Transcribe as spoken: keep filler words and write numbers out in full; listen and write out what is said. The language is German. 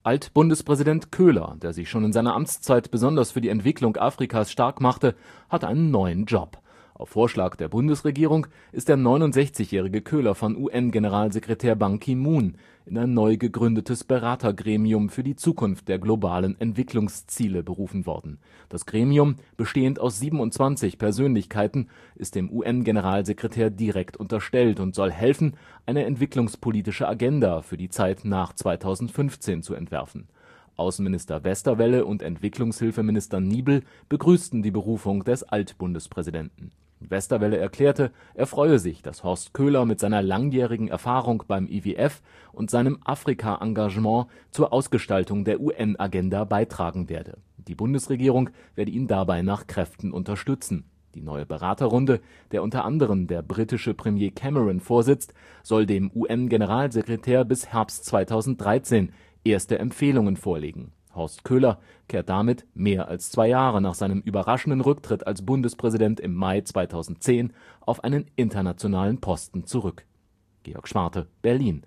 Alt-Bundespräsident Köhler, der sich schon in seiner Amtszeit besonders für die Entwicklung Afrikas stark machte, hat einen neuen Job. Auf Vorschlag der Bundesregierung ist der neunundsechzigjährige Köhler von U N-Generalsekretär Ban Ki-moon in ein neu gegründetes Beratergremium für die Zukunft der globalen Entwicklungsziele berufen worden. Das Gremium, bestehend aus siebenundzwanzig Persönlichkeiten, ist dem U N-Generalsekretär direkt unterstellt und soll helfen, eine entwicklungspolitische Agenda für die Zeit nach zweitausendfünfzehn zu entwerfen. Außenminister Westerwelle und Entwicklungshilfeminister Niebel begrüßten die Berufung des Alt-Bundespräsidenten. Westerwelle erklärte, er freue sich, dass Horst Köhler mit seiner langjährigen Erfahrung beim I W F und seinem Afrika-Engagement zur Ausgestaltung der U N-Agenda beitragen werde. Die Bundesregierung werde ihn dabei nach Kräften unterstützen. Die neue Beraterrunde, der unter anderem der britische Premier Cameron vorsitzt, soll dem U N-Generalsekretär bis Herbst zweitausenddreizehn erste Empfehlungen vorlegen. Horst Köhler kehrt damit mehr als zwei Jahre nach seinem überraschenden Rücktritt als Bundespräsident im Mai zweitausendzehn auf einen internationalen Posten zurück. Georg Schwarte, Berlin